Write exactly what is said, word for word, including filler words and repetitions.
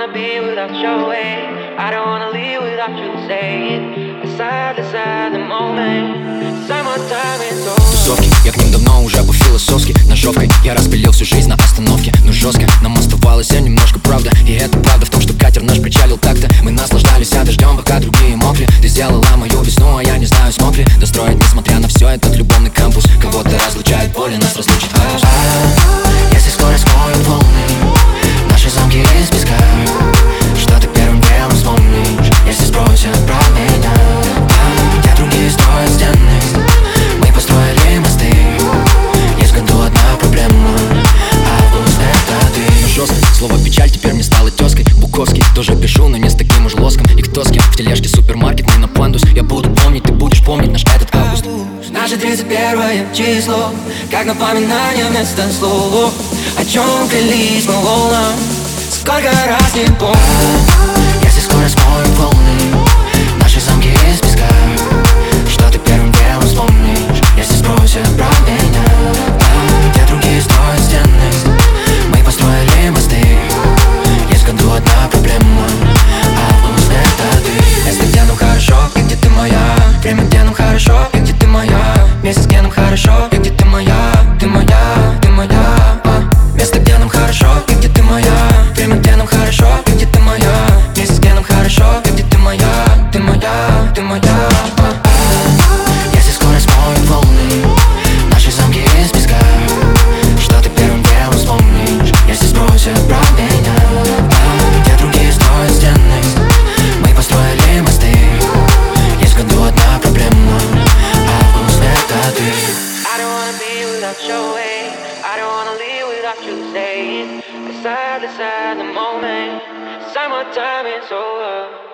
wanna be without your way. I don't wanna leave without you saying. Aside, aside the moment. Summertime is over. Тусовки, я к ним давно уже по-философски. Ножовкой я распилил всю жизнь на остановке. Но жестко нам оставалось я немножко правда. И это правда в том, что катер наш причалил так-то. Мы наслаждались дождем, пока другие мокли. Ты сделала мою весну, а я не знаю, смог ли достроить, несмотря на все, этот любовный кампус. Кого-то разлучает боль, нас разлучит хаос. Если скоро смоют волны наши замки из песка, что ты первым делом вспомнишь, если спросят про меня? Где другие строят стены, мы построили мосты. Есть в году одна проблема, август это ты. Но жестко, слово печаль теперь мне стало тезкой. Буковский тоже пишу, но не с таким уж лоском. И кто с кем в тележке супермаркетный на пандус. Я буду помнить, ты будешь помнить наш этот август. Наше тридцать первое число, как напоминание вместо слов. О чем клялись мы волнам, сколько раз не помню. Если скоро смоют волны наши замки из песка, что ты первым делом вспомнишь, если спросят про меня? Где другие строят стены, мы построили мосты. Есть в году одна проблема, август это ты. Место, где нам хорошо, и где ты моя. Время, где нам хорошо, и где ты моя. Месяц, где нам хорошо, и где ты моя. Ты моя, ты моя, а. Место, где нам хорошо, и где ты моя. Время, где нам хорошо, и где ты моя. Месяц, где нам хорошо, и где ты моя. Ты моя, ты моя, а. Если скоро смоют волны наши замки из песка, что ты первым делом вспомнишь, если спросят про меня? Где другие строят стены, мы построили мосты. Есть в году одна проблема, август это ты. I don't wanna be without your way. I don't wanna leave without you saying. Aside, aside the moment. Summertime is over.